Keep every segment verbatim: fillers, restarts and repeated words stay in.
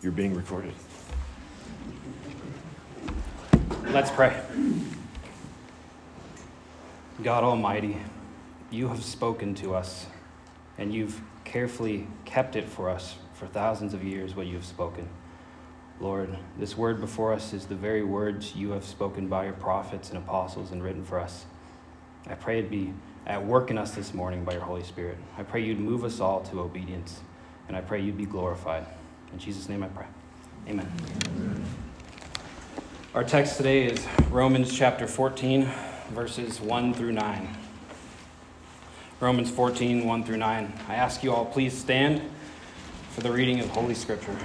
You're being recorded. Let's pray. God Almighty, you have spoken to us, and you've carefully kept it for us for thousands of years, what you have spoken. Lord, this word before us is the very words you have spoken by your prophets and apostles and written for us. I pray it'd be at work in us this morning by your Holy Spirit. I pray you'd move us all to obedience, and I pray you'd be glorified. In Jesus' name I pray. Amen. Amen. Our text today is Romans chapter fourteen, verses one through nine. Romans fourteen, one through nine. I ask you all, please stand for the reading of Holy Scripture.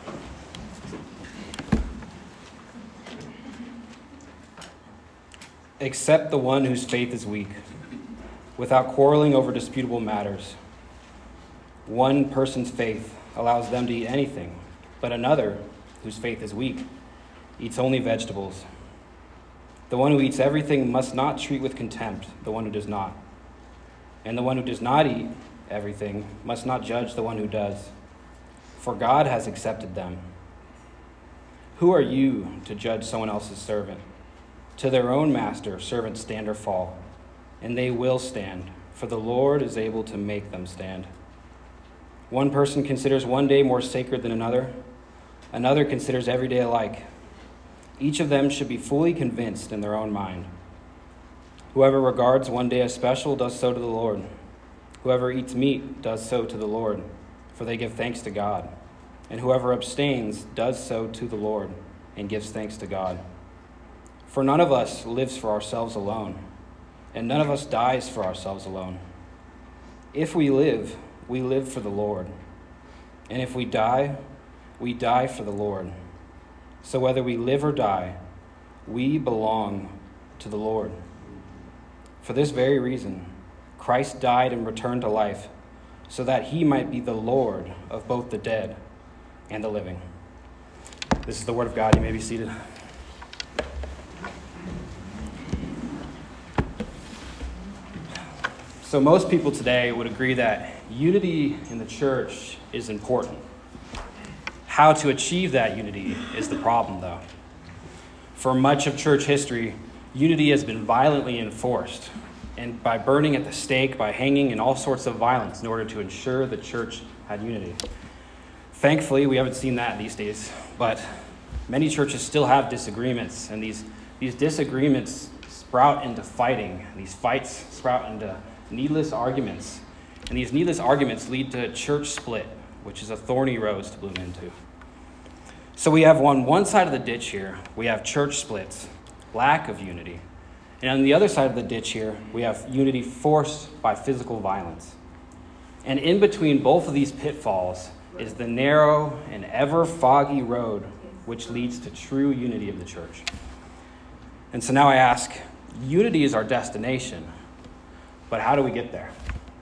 Accept the one whose faith is weak, without quarreling over disputable matters. One person's faith allows them to eat anything, but another, whose faith is weak, eats only vegetables. The one who eats everything must not treat with contempt the one who does not. And the one who does not eat everything must not judge the one who does, for God has accepted them. Who are you to judge someone else's servant? To their own master, servants stand or fall, and they will stand, for the Lord is able to make them stand. One person considers one day more sacred than another. Another considers every day alike. Each of them should be fully convinced in their own mind. Whoever regards one day as special does so to the Lord. Whoever eats meat does so to the Lord, for they give thanks to God. And whoever abstains does so to the Lord and gives thanks to God. For none of us lives for ourselves alone, and none of us dies for ourselves alone. If we live, we live for the Lord. And if we die, we die for the Lord. So whether we live or die, we belong to the Lord. For this very reason, Christ died and returned to life, so that he might be the Lord of both the dead and the living. This is the word of God. You may be seated. So most people today would agree that unity in the church is important. How to achieve that unity is the problem, though. For much of church history, unity has been violently enforced, and by burning at the stake, by hanging, and all sorts of violence in order to ensure the church had unity. Thankfully, we haven't seen that these days, but many churches still have disagreements, and these, these disagreements sprout into fighting. These fights sprout into needless arguments, and these needless arguments lead to church split, which is a thorny road to bloom into. So we have on one side of the ditch here, we have church splits, lack of unity. And on the other side of the ditch here, we have unity forced by physical violence. And in between both of these pitfalls is the narrow and ever foggy road which leads to true unity of the church. And so now I ask, unity is our destination, but how do we get there?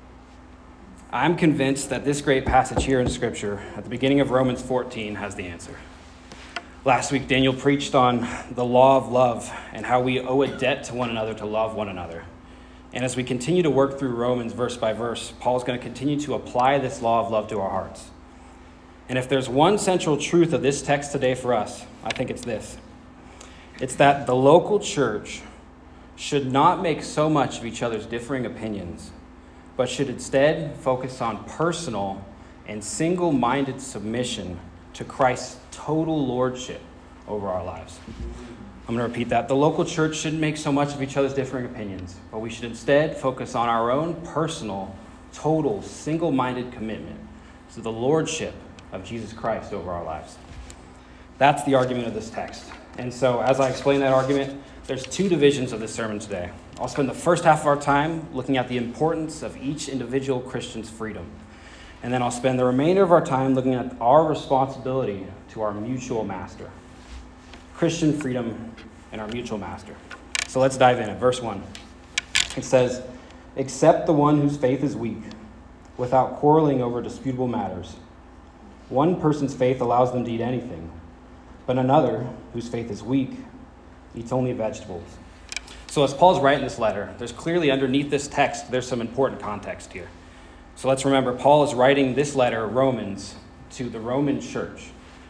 I'm convinced that this great passage here in Scripture, at the beginning of Romans fourteen, has the answer. Last week, Daniel preached on the law of love and how we owe a debt to one another to love one another. And as we continue to work through Romans verse by verse, Paul is going to continue to apply this law of love to our hearts. And if there's one central truth of this text today for us, I think it's this. It's that the local church should not make so much of each other's differing opinions, but should instead focus on personal and single-minded submission to Christ's total lordship over our lives. I'm going to repeat that. The local church shouldn't make so much of each other's differing opinions, but we should instead focus on our own personal, total, single-minded commitment to the lordship of Jesus Christ over our lives. That's the argument of this text. And so as I explain that argument, there's two divisions of this sermon today. I'll spend the first half of our time looking at the importance of each individual Christian's freedom. And then I'll spend the remainder of our time looking at our responsibility to our mutual master. Christian freedom and our mutual master. So let's dive in at verse one. It says, "Accept the one whose faith is weak, without quarreling over disputable matters. One person's faith allows them to eat anything, but another, whose faith is weak, eats only vegetables." So as Paul's writing this letter, there's clearly underneath this text, there's some important context here. So let's remember, Paul is writing this letter, Romans, to the Roman church.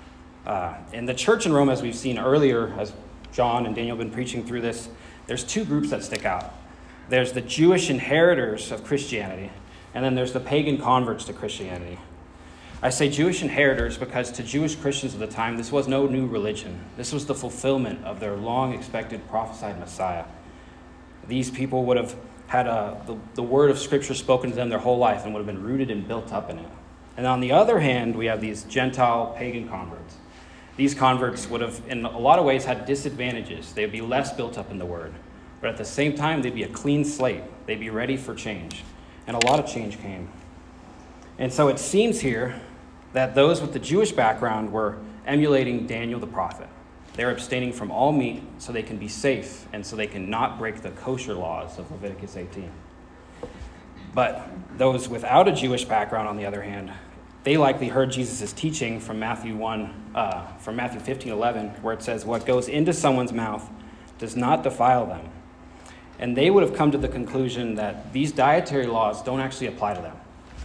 Uh, in the church in Rome, as we've seen earlier, as John and Daniel have been preaching through this, there's two groups that stick out. There's the Jewish inheritors of Christianity, and then there's the pagan converts to Christianity. I say Jewish inheritors because to Jewish Christians of the time, this was no new religion. This was the fulfillment of their long-expected prophesied Messiah. These people would have had a, the, the word of Scripture spoken to them their whole life and would have been rooted and built up in it. And on the other hand, we have these Gentile pagan converts. These converts would have, in a lot of ways, had disadvantages. They would be less built up in the word. But at the same time, they'd be a clean slate. They'd be ready for change. And a lot of change came. And so it seems here that those with the Jewish background were emulating Daniel the prophet. They're abstaining from all meat so they can be safe and so they can not break the kosher laws of Leviticus eighteen. But those without a Jewish background, on the other hand, they likely heard Jesus' teaching from Matthew one, uh, from Matthew fifteen eleven, where it says, "What goes into someone's mouth does not defile them." And they would have come to the conclusion that these dietary laws don't actually apply to them.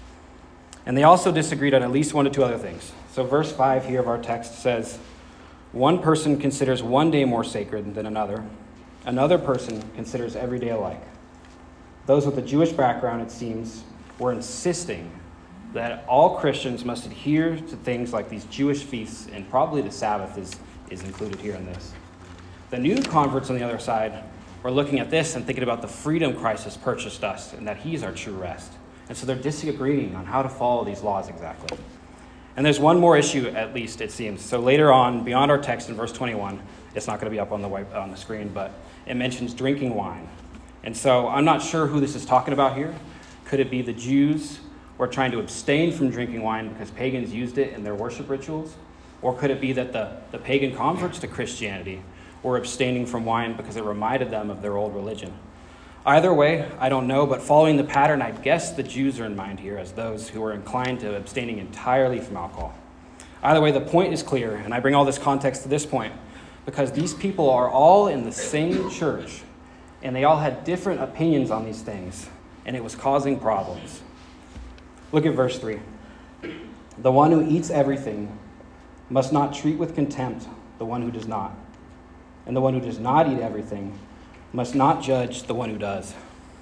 And they also disagreed on at least one or two other things. So verse five here of our text says, "One person considers one day more sacred than another. Another person considers every day alike." Those with a Jewish background, it seems, were insisting that all Christians must adhere to things like these Jewish feasts, and probably the Sabbath is, is included here in this. The new converts on the other side were looking at this and thinking about the freedom Christ has purchased us and that he's our true rest. And so they're disagreeing on how to follow these laws exactly. And there's one more issue, at least, it seems. So later on, beyond our text in verse twenty-one, it's not going to be up on the white, on the screen, but it mentions drinking wine. And so I'm not sure who this is talking about here. Could it be the Jews who are trying to abstain from drinking wine because pagans used it in their worship rituals? Or could it be that the, the pagan converts to Christianity were abstaining from wine because it reminded them of their old religion? Either way, I don't know, but following the pattern, I guess the Jews are in mind here as those who are inclined to abstaining entirely from alcohol. Either way, the point is clear, and I bring all this context to this point because these people are all in the same church, and they all had different opinions on these things, and it was causing problems. Look at verse three. "The one who eats everything must not treat with contempt the one who does not, and the one who does not eat everything must not judge the one who does."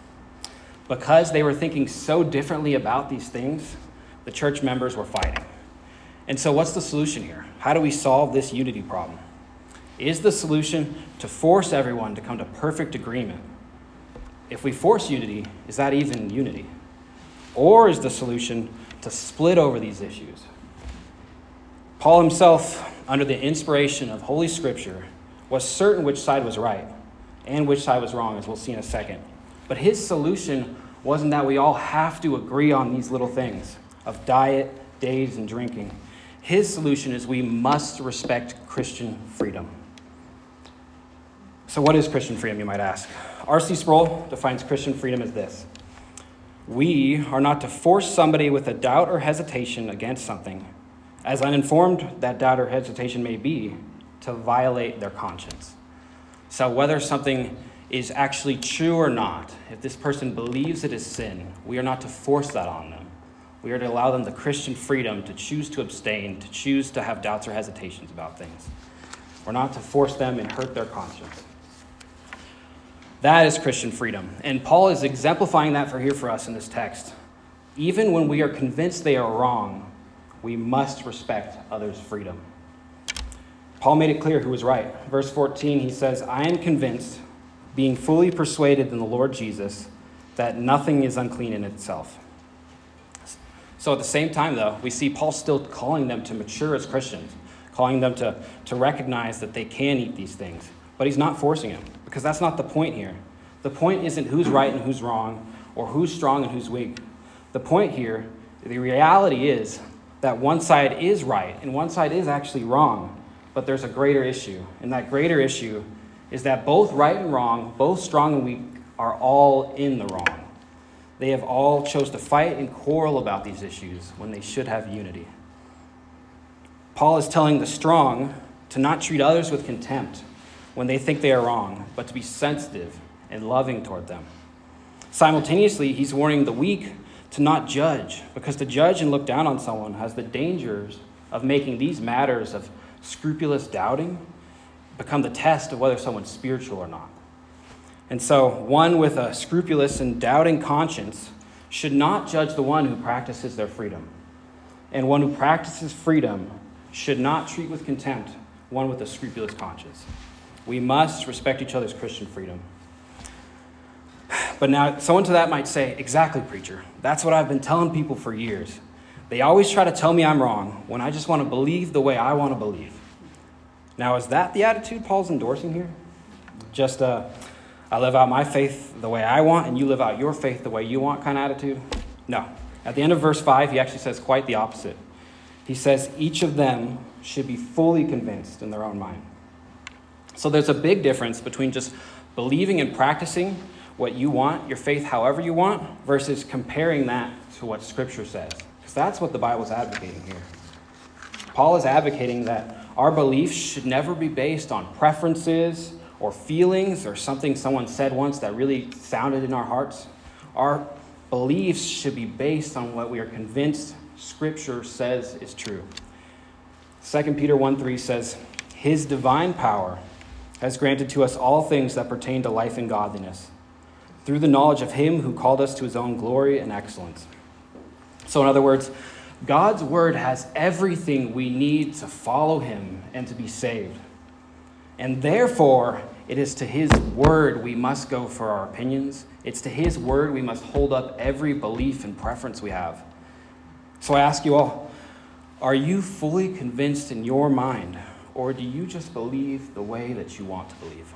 Because they were thinking so differently about these things, the church members were fighting. And so what's the solution here? How do we solve this unity problem? Is the solution to force everyone to come to perfect agreement? If we force unity, is that even unity? Or is the solution to split over these issues? Paul himself, under the inspiration of Holy Scripture, was certain which side was right and which side was wrong, as we'll see in a second. But his solution wasn't that we all have to agree on these little things of diet, days, and drinking. His solution is we must respect Christian freedom. So what is Christian freedom, you might ask? R C Sproul defines Christian freedom as this: "We are not to force somebody with a doubt or hesitation against something, as uninformed that doubt or hesitation may be, to violate their conscience." So whether something is actually true or not, if this person believes it is sin, we are not to force that on them. We are to allow them the Christian freedom to choose to abstain, to choose to have doubts or hesitations about things. We're not to force them and hurt their conscience. That is Christian freedom. And Paul is exemplifying that for here for us in this text. Even when we are convinced they are wrong, we must respect others' freedom. Paul made it clear who was right. Verse fourteen, he says, "I am convinced, being fully persuaded in the Lord Jesus, that nothing is unclean in itself." So at the same time, though, we see Paul still calling them to mature as Christians, calling them to, to recognize that they can eat these things. But he's not forcing them, because that's not the point here. The point isn't who's right and who's wrong, or who's strong and who's weak. The point here, the reality is that one side is right and one side is actually wrong. But there's a greater issue, and that greater issue is that both right and wrong, both strong and weak, are all in the wrong. They have all chose to fight and quarrel about these issues when they should have unity. Paul is telling the strong to not treat others with contempt when they think they are wrong, but to be sensitive and loving toward them. Simultaneously, he's warning the weak to not judge, because to judge and look down on someone has the dangers of making these matters of scrupulous doubting become the test of whether someone's spiritual or not. And so one with a scrupulous and doubting conscience should not judge the one who practices their freedom. And one who practices freedom should not treat with contempt one with a scrupulous conscience. We must respect each other's Christian freedom. But now someone to that might say, exactly, preacher. That's what I've been telling people for years. They always try to tell me I'm wrong when I just want to believe the way I want to believe. Now, is that the attitude Paul's endorsing here? Just uh, I live out my faith the way I want and you live out your faith the way you want kind of attitude? No. At the end of verse five, he actually says quite the opposite. He says each of them should be fully convinced in their own mind. So there's a big difference between just believing and practicing what you want, your faith however you want, versus comparing that to what Scripture says. Because that's what the Bible's advocating here. Paul is advocating that our beliefs should never be based on preferences or feelings or something someone said once that really sounded in our hearts. Our beliefs should be based on what we are convinced Scripture says is true. Second Peter one three says, His divine power has granted to us all things that pertain to life and godliness, through the knowledge of Him who called us to His own glory and excellence. So in other words, God's word has everything we need to follow Him and to be saved. And therefore, it is to His word we must go for our opinions. It's to His word we must hold up every belief and preference we have. So I ask you all, are you fully convinced in your mind, or do you just believe the way that you want to believe?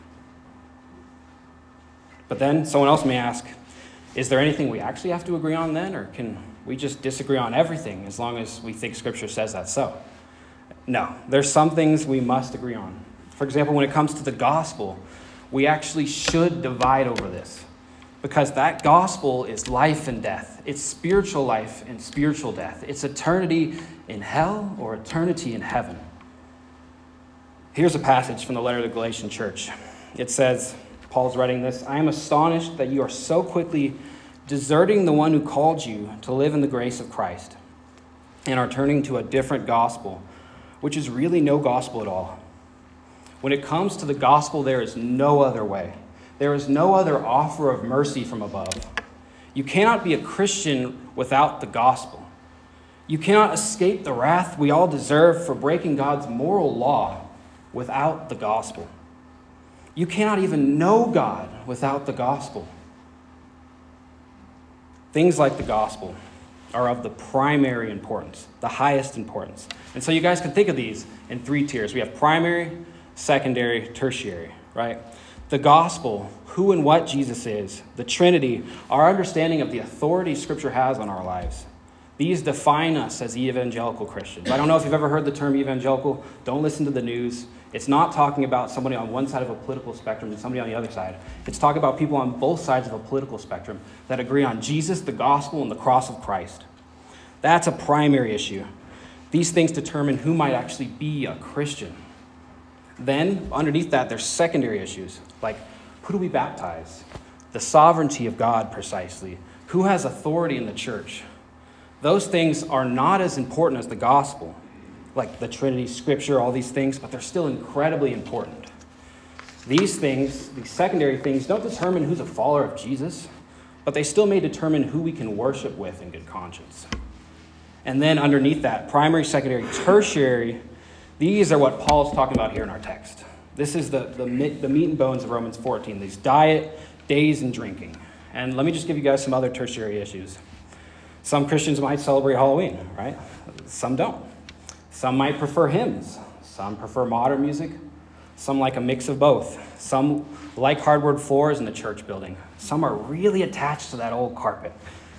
But then someone else may ask, is there anything we actually have to agree on then, or can we just disagree on everything as long as we think Scripture says that's so? No, there's some things we must agree on. For example, when it comes to the gospel, we actually should divide over this, because that gospel is life and death. It's spiritual life and spiritual death. It's eternity in hell or eternity in heaven. Here's a passage from the letter to the Galatian church. It says, Paul's writing this, I am astonished that you are so quickly deserting the one who called you to live in the grace of Christ and are turning to a different gospel, which is really no gospel at all. When it comes to the gospel, there is no other way. There is no other offer of mercy from above. You cannot be a Christian without the gospel. You cannot escape the wrath we all deserve for breaking God's moral law without the gospel. You cannot even know God without the gospel. Things like the gospel are of the primary importance, the highest importance. And so you guys can think of these in three tiers. We have primary, secondary, tertiary, right? The gospel, who and what Jesus is, the Trinity, our understanding of the authority Scripture has on our lives. These define us as evangelical Christians. I don't know if you've ever heard the term evangelical. Don't listen to the news. It's not talking about somebody on one side of a political spectrum and somebody on the other side. It's talking about people on both sides of a political spectrum that agree on Jesus, the gospel, and the cross of Christ. That's a primary issue. These things determine who might actually be a Christian. Then, underneath that, there's secondary issues, like who do we baptize? The sovereignty of God, precisely. Who has authority in the church? Those things are not as important as the gospel, like the Trinity, Scripture, all these things, but they're still incredibly important. These things, these secondary things, don't determine who's a follower of Jesus, but they still may determine who we can worship with in good conscience. And then underneath that, primary, secondary, tertiary, these are what Paul's talking about here in our text. This is the, the, the meat and bones of Romans fourteen, these diet, days, and drinking. And let me just give you guys some other tertiary issues. Some Christians might celebrate Halloween, right? Some don't. Some might prefer hymns. Some prefer modern music. Some like a mix of both. Some like hardwood floors in the church building. Some are really attached to that old carpet.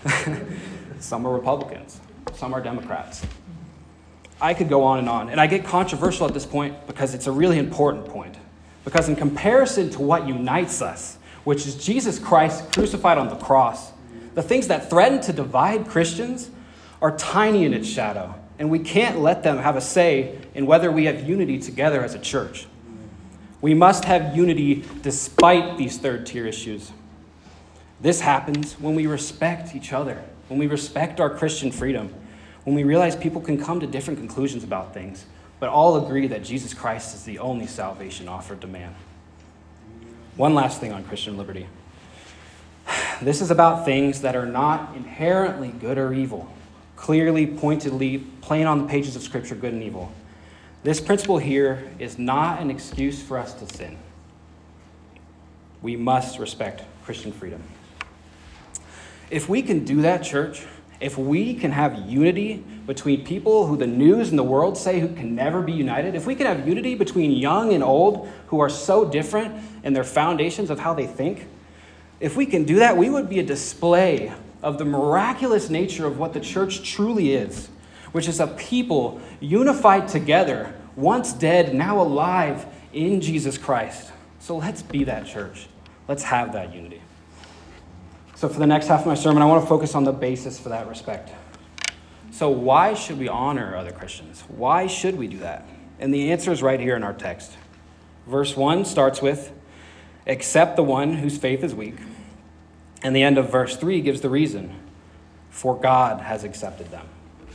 Some are Republicans. Some are Democrats. I could go on and on. And I get controversial at this point because it's a really important point. Because in comparison to what unites us, which is Jesus Christ crucified on the cross, the things that threaten to divide Christians are tiny in its shadow. And we can't let them have a say in whether we have unity together as a church. We must have unity despite these third-tier issues. This happens when we respect each other, when we respect our Christian freedom, when we realize people can come to different conclusions about things, but all agree that Jesus Christ is the only salvation offered to man. One last thing on Christian liberty. This is about things that are not inherently good or evil, clearly, pointedly, plain on the pages of Scripture, good and evil. This principle here is not an excuse for us to sin. We must respect Christian freedom. If we can do that, church, if we can have unity between people who the news and the world say who can never be united, if we can have unity between young and old who are so different in their foundations of how they think, if we can do that, we would be a display of the miraculous nature of what the church truly is, which is a people unified together, once dead, now alive in Jesus Christ. So let's be that church. Let's have that unity. So for the next half of my sermon, I want to focus on the basis for that respect. So why should we honor other Christians? Why should we do that? And the answer is right here in our text. Verse one starts with, "Accept the one whose faith is weak." And the end of verse three gives the reason, "For God has accepted them."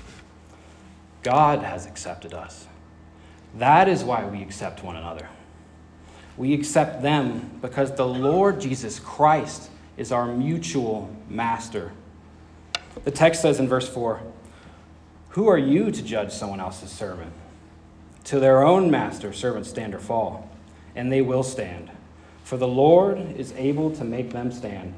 God has accepted us. That is why we accept one another. We accept them because the Lord Jesus Christ is our mutual master. The text says in verse four, "Who are you to judge someone else's servant? To their own master servants stand or fall, and they will stand, for the Lord is able to make them stand."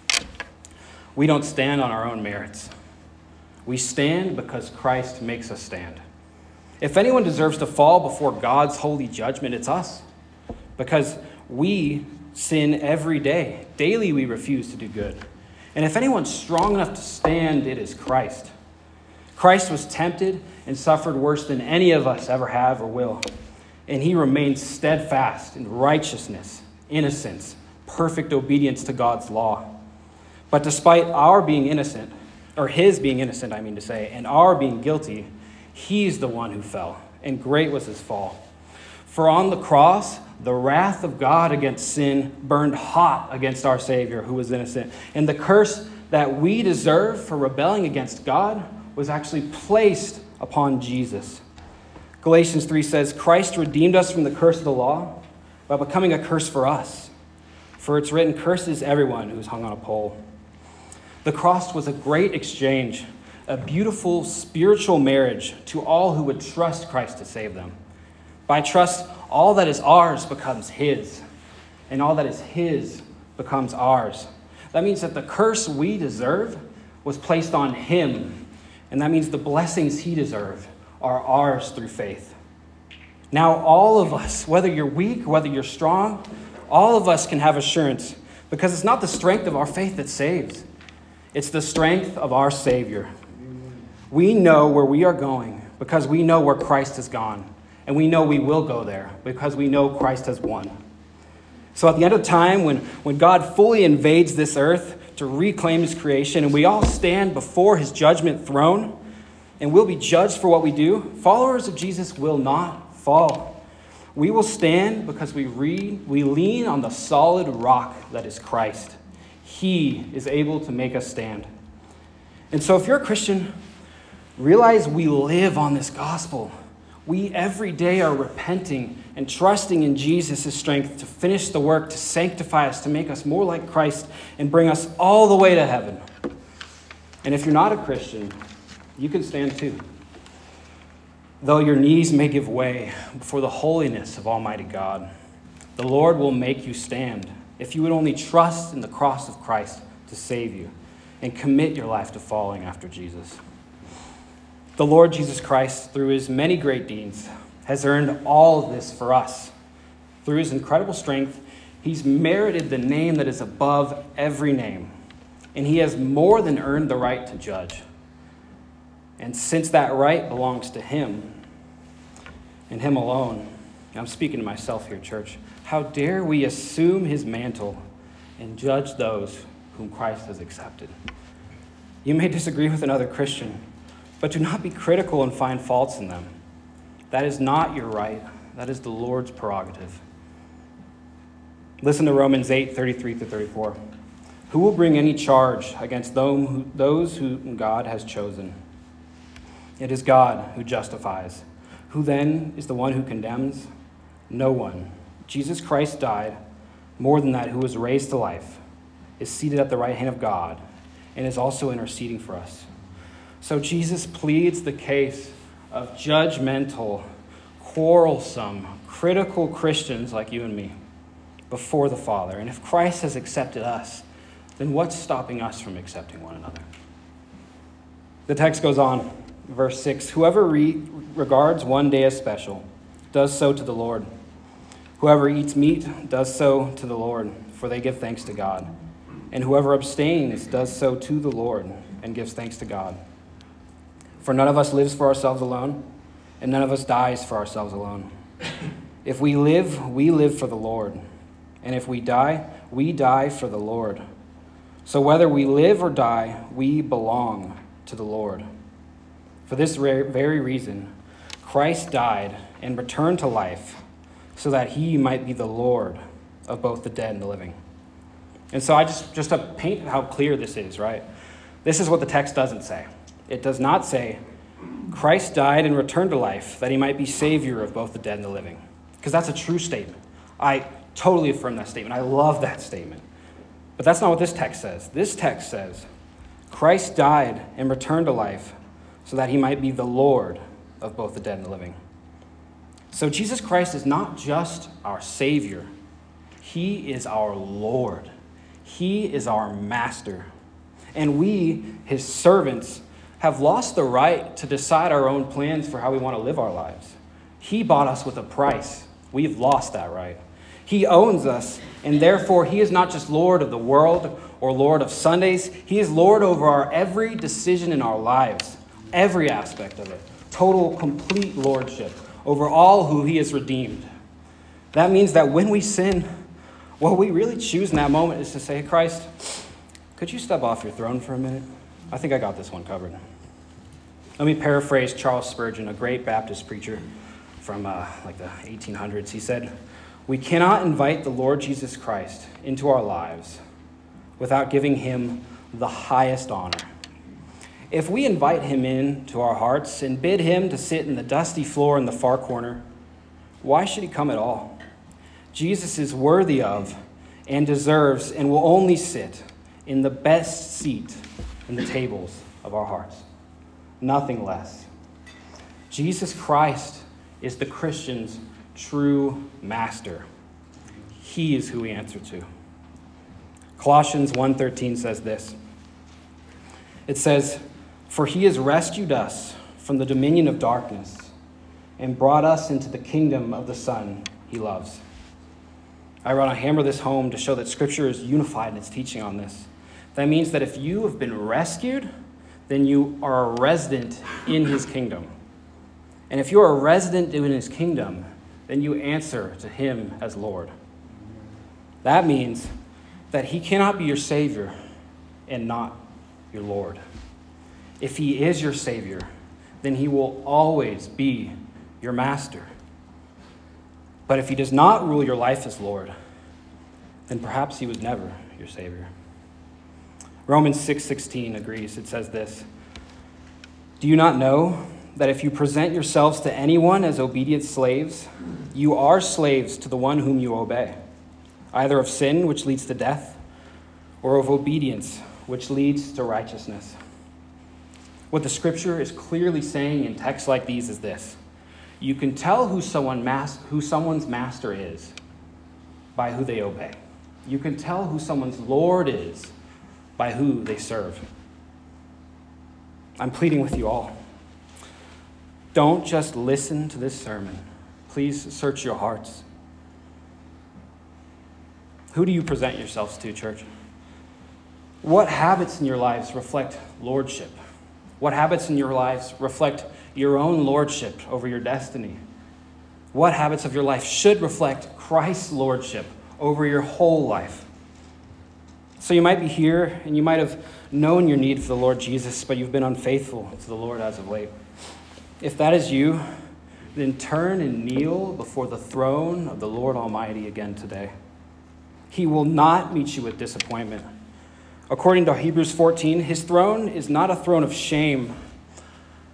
We don't stand on our own merits. We stand because Christ makes us stand. If anyone deserves to fall before God's holy judgment, it's us, because we sin every day. Daily we refuse to do good. And if anyone's strong enough to stand, it is Christ. Christ was tempted and suffered worse than any of us ever have or will. And he remained steadfast in righteousness, innocence, perfect obedience to God's law. But despite our being innocent, or his being innocent, I mean to say, and our being guilty, he's the one who fell, and great was his fall. For on the cross, the wrath of God against sin burned hot against our Savior, who was innocent. And the curse that we deserve for rebelling against God was actually placed upon Jesus. Galatians three says, "Christ redeemed us from the curse of the law by becoming a curse for us. For it's written, 'Cursed is everyone who is hung on a pole.'" The cross was a great exchange, a beautiful spiritual marriage to all who would trust Christ to save them. By trust, all that is ours becomes his, and all that is his becomes ours. That means that the curse we deserve was placed on him, and that means the blessings he deserved are ours through faith. Now all of us, whether you're weak, whether you're strong, all of us can have assurance, because it's not the strength of our faith that saves. It's the strength of our Savior. We know where we are going because we know where Christ has gone. And we know we will go there because we know Christ has won. So at the end of time, when, when God fully invades this earth to reclaim his creation, and we all stand before his judgment throne, and we'll be judged for what we do, followers of Jesus will not fall. We will stand because we read, we lean on the solid rock that is Christ. He is able to make us stand. And so if you're a Christian, realize we live on this gospel. We every day are repenting and trusting in Jesus' strength to finish the work, to sanctify us, to make us more like Christ, and bring us all the way to heaven. And if you're not a Christian, you can stand too. Though your knees may give way before the holiness of Almighty God, the Lord will make you stand if you would only trust in the cross of Christ to save you and commit your life to following after Jesus. The Lord Jesus Christ, through his many great deeds, has earned all of this for us. Through his incredible strength, he's merited the name that is above every name, and he has more than earned the right to judge. And since that right belongs to him and him alone, I'm speaking to myself here, church, how dare we assume his mantle and judge those whom Christ has accepted? You may disagree with another Christian, but do not be critical and find faults in them. That is not your right. That is the Lord's prerogative. Listen to Romans eight, thirty-three through thirty-four. Who will bring any charge against those whom God has chosen? It is God who justifies. Who then is the one who condemns? No one. Jesus Christ died. More than that, who was raised to life, is seated at the right hand of God, and is also interceding for us. So Jesus pleads the case of judgmental, quarrelsome, critical Christians like you and me before the Father. And if Christ has accepted us, then what's stopping us from accepting one another? The text goes on, verse six, whoever re- regards one day as special does so to the Lord. Whoever eats meat does so to the Lord, for they give thanks to God. And whoever abstains does so to the Lord and gives thanks to God. For none of us lives for ourselves alone, and none of us dies for ourselves alone. If we live, we live for the Lord. And if we die, we die for the Lord. So whether we live or die, we belong to the Lord. For this very reason, Christ died and returned to life, so that he might be the Lord of both the dead and the living. And so I just, just to paint how clear this is, right? This is what the text doesn't say. It does not say, Christ died and returned to life, that he might be Savior of both the dead and the living. Because that's a true statement. I totally affirm that statement. I love that statement. But that's not what this text says. This text says, Christ died and returned to life, so that he might be the Lord of both the dead and the living. So Jesus Christ is not just our Savior. He is our Lord. He is our Master. And we, his servants, have lost the right to decide our own plans for how we want to live our lives. He bought us with a price. We've lost that right. He owns us, and therefore he is not just Lord of the world or Lord of Sundays. He is Lord over our every decision in our lives, every aspect of it. Total, complete lordship over all who he has redeemed. That means that when we sin, what we really choose in that moment is to say, hey, Christ, could you step off your throne for a minute? I think I got this one covered. Let me paraphrase Charles Spurgeon, a great Baptist preacher from uh, like the eighteen hundreds. He said, we cannot invite the Lord Jesus Christ into our lives without giving him the highest honor. If we invite him into our hearts and bid him to sit in the dusty floor in the far corner, why should he come at all? Jesus is worthy of and deserves and will only sit in the best seat in the tables of our hearts. Nothing less. Jesus Christ is the Christian's true master. He is who we answer to. Colossians one thirteen says this. It says, for he has rescued us from the dominion of darkness and brought us into the kingdom of the Son he loves. I want to hammer this home to show that Scripture is unified in its teaching on this. That means that if you have been rescued, then you are a resident in his kingdom. And if you are a resident in his kingdom, then you answer to him as Lord. That means that he cannot be your Savior and not your Lord. If he is your Savior, then he will always be your master. But if he does not rule your life as Lord, then perhaps he was never your Savior. Romans six sixteen agrees. It says this, do you not know that if you present yourselves to anyone as obedient slaves, you are slaves to the one whom you obey, either of sin, which leads to death, or of obedience, which leads to righteousness? What the Scripture is clearly saying in texts like these is this. You can tell who someone mas- who someone's master is by who they obey. You can tell who someone's Lord is by who they serve. I'm pleading with you all. Don't just listen to this sermon. Please search your hearts. Who do you present yourselves to, church? What habits in your lives reflect lordship? What habits in your lives reflect your own lordship over your destiny? What habits of your life should reflect Christ's lordship over your whole life? So you might be here and you might have known your need for the Lord Jesus, but you've been unfaithful to the Lord as of late. If that is you, then turn and kneel before the throne of the Lord Almighty again today. He will not meet you with disappointment. According to Hebrews fourteen, his throne is not a throne of shame,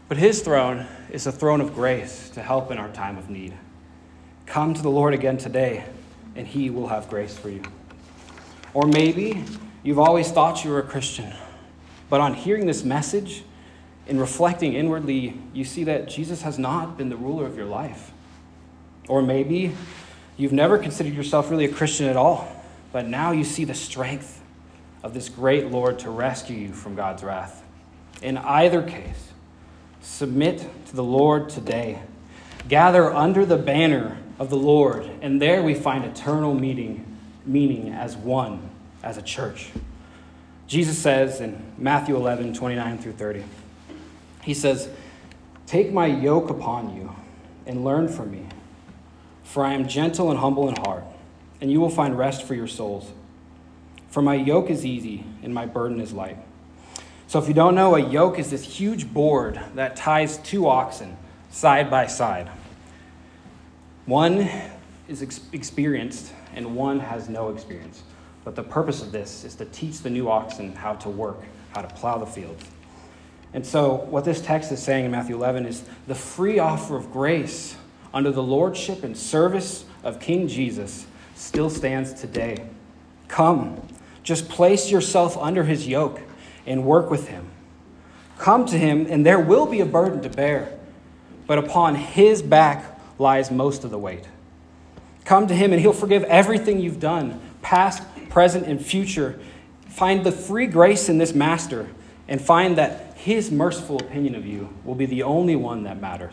But his throne is a throne of grace to help in our time of need. Come to the Lord again today, and he will have grace for you. Or maybe you've always thought you were a Christian, but on hearing this message and reflecting inwardly, you see that Jesus has not been the ruler of your life. Or maybe you've never considered yourself really a Christian at all, but now you see the strength of this great Lord to rescue you from God's wrath. In either case, submit to the Lord today. Gather under the banner of the Lord, and there we find eternal meaning, meaning as one, as a church. Jesus says in Matthew eleven, twenty-nine through thirty, he says, "Take my yoke upon you and learn from me, for I am gentle and humble in heart, and you will find rest for your souls. For my yoke is easy and my burden is light." So if you don't know, a yoke is this huge board that ties two oxen side by side. One is ex- experienced and one has no experience. But the purpose of this is to teach the new oxen how to work, how to plow the fields. And so what this text is saying in Matthew eleven is the free offer of grace under the lordship and service of King Jesus still stands today. Come, just place yourself under his yoke and work with him. Come to him, and there will be a burden to bear, but upon his back lies most of the weight. Come to him, and he'll forgive everything you've done, past, present, and future. Find the free grace in this master, and find that his merciful opinion of you will be the only one that matters.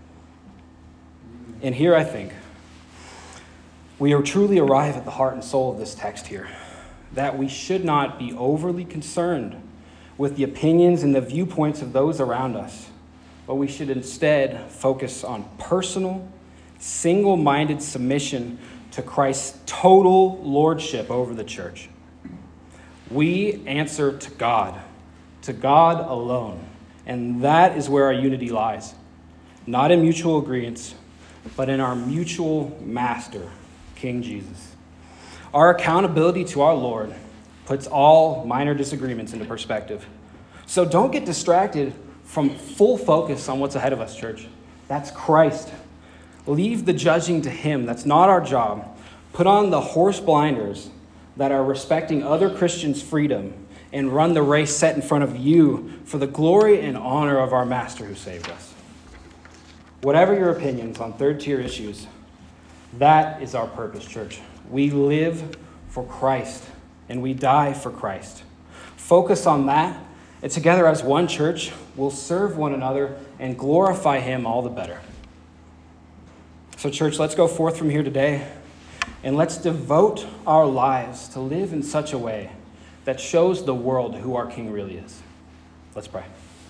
And here I think we are truly arrive at the heart and soul of this text here, that we should not be overly concerned with the opinions and the viewpoints of those around us, but we should instead focus on personal, single-minded submission to Christ's total lordship over the church. We answer to God, to God alone, and that is where our unity lies, not in mutual agreement, but in our mutual master, King Jesus. Our accountability to our Lord puts all minor disagreements into perspective. So don't get distracted from full focus on what's ahead of us, church. That's Christ. Leave the judging to him. That's not our job. Put on the horse blinders that are respecting other Christians' freedom and run the race set in front of you for the glory and honor of our Master who saved us. Whatever your opinions on third-tier issues, that is our purpose, church. We live for Christ, and we die for Christ. Focus on that, and together as one church, we'll serve one another and glorify him all the better. So, church, let's go forth from here today, and let's devote our lives to live in such a way that shows the world who our King really is. Let's pray.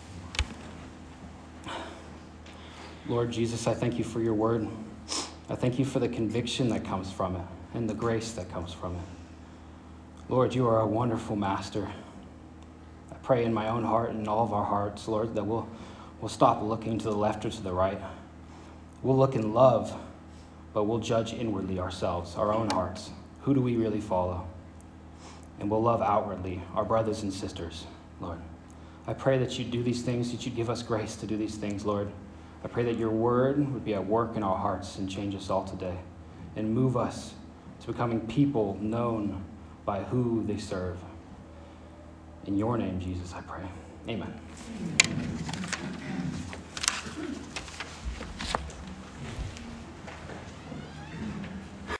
Lord Jesus, I thank you for your word. I thank you for the conviction that comes from it and the grace that comes from it. Lord, you are a wonderful master. I pray in my own heart and all of our hearts, Lord, that we'll, we'll stop looking to the left or to the right. We'll look in love, but we'll judge inwardly ourselves, our own hearts. Who do we really follow? And we'll love outwardly our brothers and sisters, Lord. I pray that you do these things, that you give us grace to do these things, Lord. I pray that your word would be at work in our hearts and change us all today and move us to becoming people known by who they serve. In your name, Jesus, I pray. Amen.